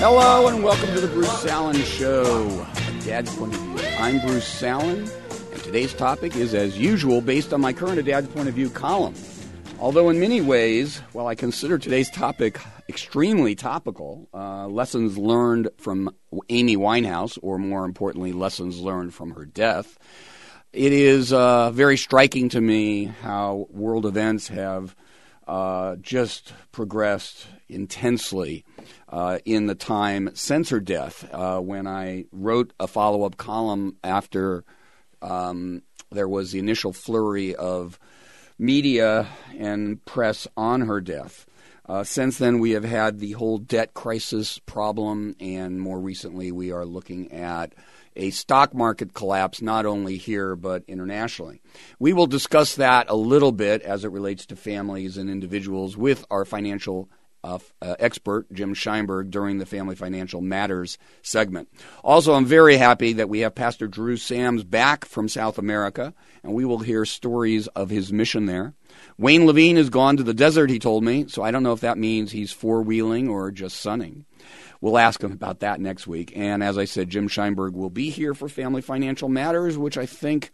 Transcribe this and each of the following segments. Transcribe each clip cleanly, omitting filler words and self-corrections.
Hello and welcome to the Bruce Salen Show, Dad's Point of View. I'm Bruce Salen, and today's topic is, as usual, based on my current A Dad's Point of View column. Although in many ways, while I consider today's topic extremely topical, lessons learned from Amy Winehouse, or more importantly, lessons learned from her death, it is very striking to me how world events have just progressed intensely in the time since her death. When I wrote a follow-up column after there was the initial flurry of media and press on her death. Since then, we have had the whole debt crisis problem, and more recently we are looking at a stock market collapse, not only here but internationally. We will discuss that a little bit as it relates to families and individuals with our financial expert, Jim Scheinberg, during the Family Financial Matters segment. Also, I'm very happy that we have Pastor Drew Sams back from South America, and we will hear stories of his mission there. Wayne Levine has gone to the desert, he told me, so I don't know if that means he's four-wheeling or just sunning. We'll ask him about that next week. And as I said, Jim Scheinberg will be here for Family Financial Matters, which I think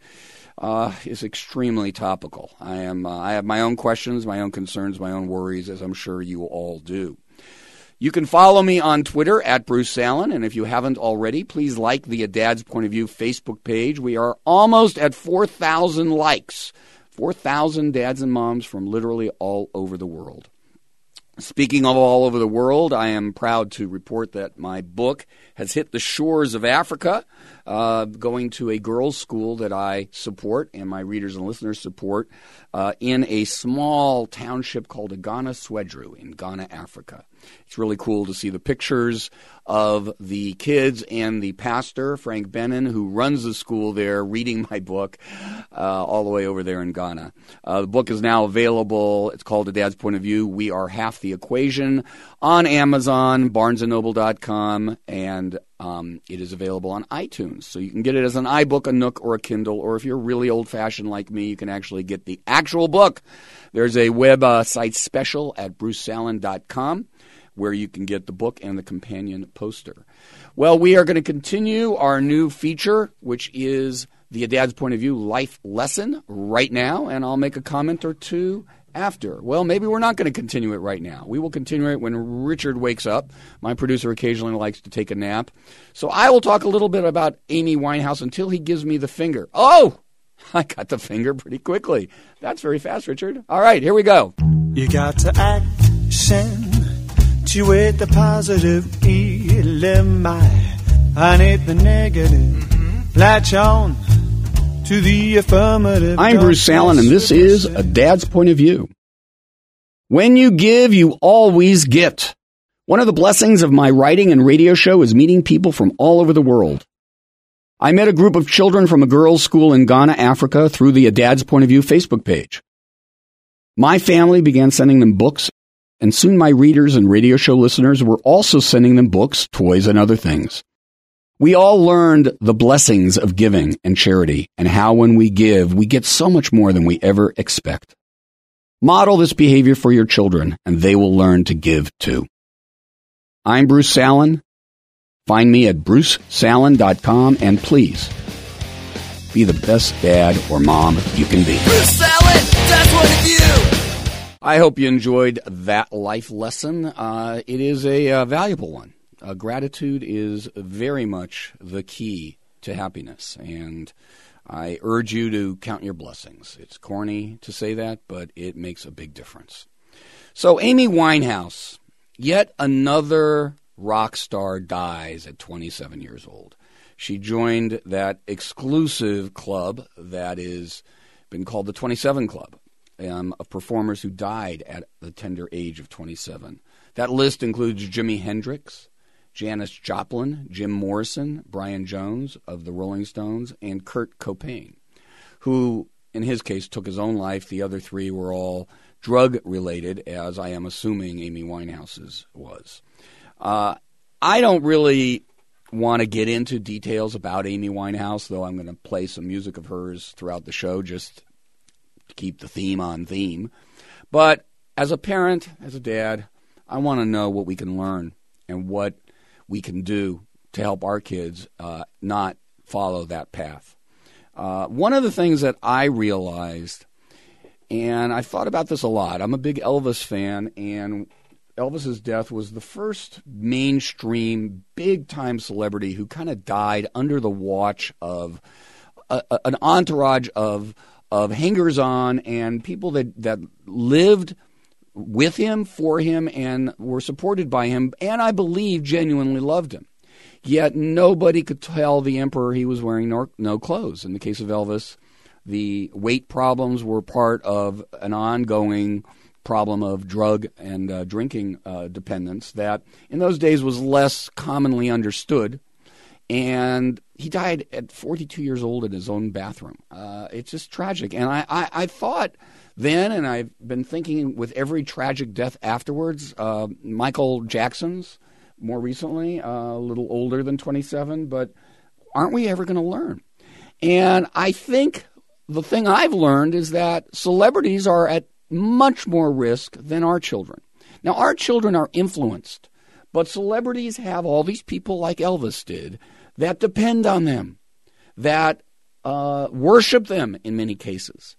is extremely topical. I have my own questions, my own concerns, my own worries, as I'm sure you all do. You can follow me on Twitter at Bruce Salen, and if you haven't already, please like the A Dad's Point of View Facebook page. We are almost at 4,000 likes, 4,000 dads and moms from literally all over the world. Speaking of all over the world, I am proud to report that my book has hit the shores of Africa, going to a girls' school that I support and my readers and listeners support in a small township called Agana Swedru in Ghana, Africa. It's really cool to see the pictures of the kids and the pastor, Frank Bennon, who runs the school there, reading my book all the way over there in Ghana. The book is now available. It's called A Dad's Point of View. We Are Half the Equation on Amazon, BarnesandNoble.com, and it is available on iTunes. So you can get it as an iBook, a Nook, or a Kindle, or if you're really old-fashioned like me, you can actually get the actual book. There's a web site special at BruceSalen.com where you can get the book and the companion poster. Well, we are going to continue our new feature, which is the A Dad's Point of View life lesson right now, and I'll make a comment or two after. Well, maybe we're not going to continue it right now. We will continue it when Richard wakes up. My producer occasionally likes to take a nap. So I will talk a little bit about Amy Winehouse until he gives me the finger. Oh, I got the finger pretty quickly. That's very fast, Richard. All right, here we go. You got to action to with the positive I need the negative. Latch on to the affirmative. I'm Bruce Salen, and this is A Dad's Point of View. When you give, you always get. One of the blessings of my writing and radio show is meeting people from all over the world. I met a group of children from a girls' school in Ghana, Africa, through the A Dad's Point of View Facebook page. My family began sending them books, and soon my readers and radio show listeners were also sending them books, toys, and other things. We all learned the blessings of giving and charity, and how when we give, we get so much more than we ever expect. Model this behavior for your children, and they will learn to give too. I'm Bruce Salen. Find me at BruceSalen.com, and please be the best dad or mom you can be. Bruce Salen, Dad's Point of View. I hope you enjoyed that life lesson. It is a valuable one. Gratitude is very much the key to happiness, and I urge you to count your blessings. It's corny to say that, but it makes a big difference. So Amy Winehouse, yet another rock star, dies at 27 years old. She joined that exclusive club that is been called the 27 Club, of performers who died at the tender age of 27. That list includes Jimi Hendrix, Janis Joplin, Jim Morrison, Brian Jones of the Rolling Stones, and Kurt Cobain, who, in his case, took his own life. The other three were all drug-related, as I am assuming Amy Winehouse's was. I don't really want to get into details about Amy Winehouse, though I'm going to play some music of hers throughout the show just to keep the theme on theme. But as a parent, as a dad, I want to know what we can learn and what we can do to help our kids not follow that path. One of the things that I realized, and I thought about this a lot, I'm a big Elvis fan, and Elvis's death was the first mainstream, big-time celebrity who kind of died under the watch of an entourage of hangers-on and people that lived with him, for him, and were supported by him, and I believe genuinely loved him. Yet nobody could tell the emperor he was wearing no clothes. In the case of Elvis, the weight problems were part of an ongoing problem of drug and drinking dependence that in those days was less commonly understood. And he died at 42 years old in his own bathroom. It's just tragic. And I thought then, and I've been thinking with every tragic death afterwards, Michael Jackson's more recently, a little older than 27, but aren't we ever going to learn? And I think the thing I've learned is that celebrities are at much more risk than our children. Now, our children are influenced, but celebrities have all these people like Elvis did that depend on them, that worship them in many cases.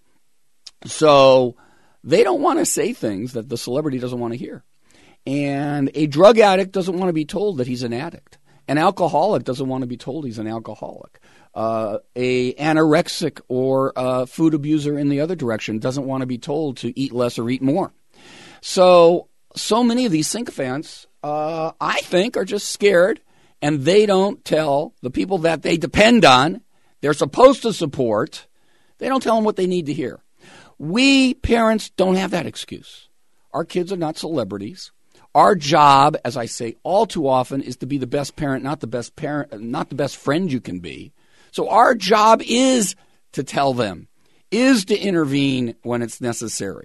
So they don't want to say things that the celebrity doesn't want to hear. And a drug addict doesn't want to be told that he's an addict. An alcoholic doesn't want to be told he's an alcoholic. A anorexic or a food abuser in the other direction doesn't want to be told to eat less or eat more. So many of these sycophants, I think, are just scared, and they don't tell the people that they depend on, they're supposed to support, they don't tell them what they need to hear. We parents don't have that excuse. Our kids are not celebrities. Our job, as I say all too often, is to be the best parent, not the best friend you can be. So our job is to tell them, is to intervene when it's necessary.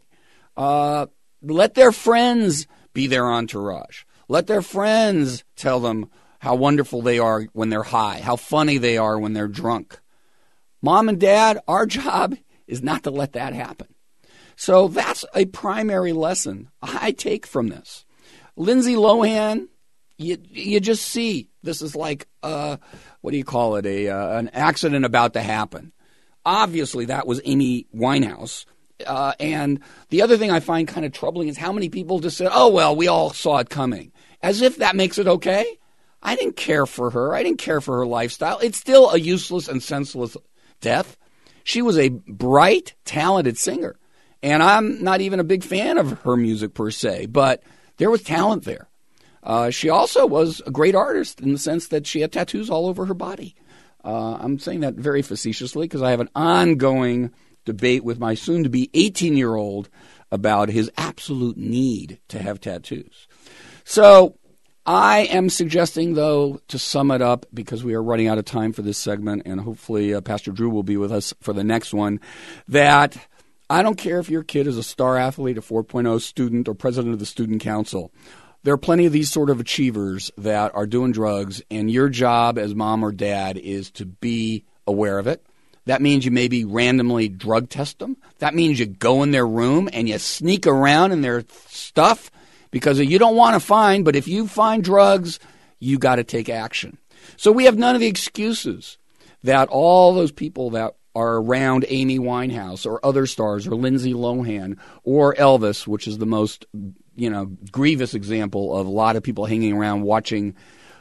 Let their friends be their entourage. Let their friends tell them how wonderful they are when they're high, how funny they are when they're drunk. Mom and Dad, our job is not to let that happen. So that's a primary lesson I take from this. Lindsay Lohan, you just see this is like, what do you call it, an accident about to happen. Obviously, that was Amy Winehouse. And the other thing I find kind of troubling is how many people just said, oh, well, we all saw it coming, as if that makes it okay. I didn't care for her. I didn't care for her lifestyle. It's still a useless and senseless death. She was a bright, talented singer. And I'm not even a big fan of her music per se, but there was talent there. She also was a great artist in the sense that she had tattoos all over her body. I'm saying that very facetiously because I have an ongoing debate with my soon-to-be 18-year-old about his absolute need to have tattoos. So I am suggesting, though, to sum it up, because we are running out of time for this segment, and hopefully Pastor Drew will be with us for the next one, that I don't care if your kid is a star athlete, a 4.0 student, or president of the student council. There are plenty of these sort of achievers that are doing drugs, and your job as mom or dad is to be aware of it. That means you maybe randomly drug test them. That means you go in their room and you sneak around in their stuff because you don't want to find, but if you find drugs, you got to take action. So we have none of the excuses that all those people that are around Amy Winehouse or other stars or Lindsay Lohan or Elvis, which is the most, grievous example of a lot of people hanging around watching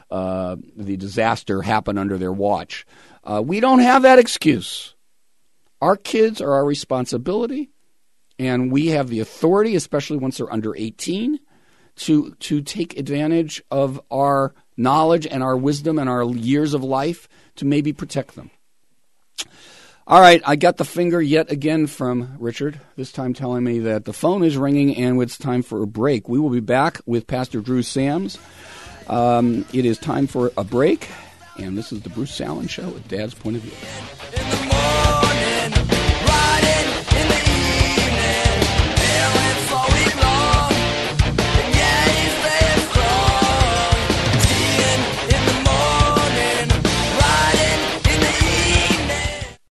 the disaster happen under their watch. We don't have that excuse. Our kids are our responsibility, and we have the authority, especially once they're under 18, to take advantage of our knowledge and our wisdom and our years of life to maybe protect them. All right, I got the finger yet again from Richard, this time telling me that the phone is ringing and it's time for a break. We will be back with Pastor Drew Sams. It is time for a break, and this is the Bruce Salen Show at Dad's Point of View.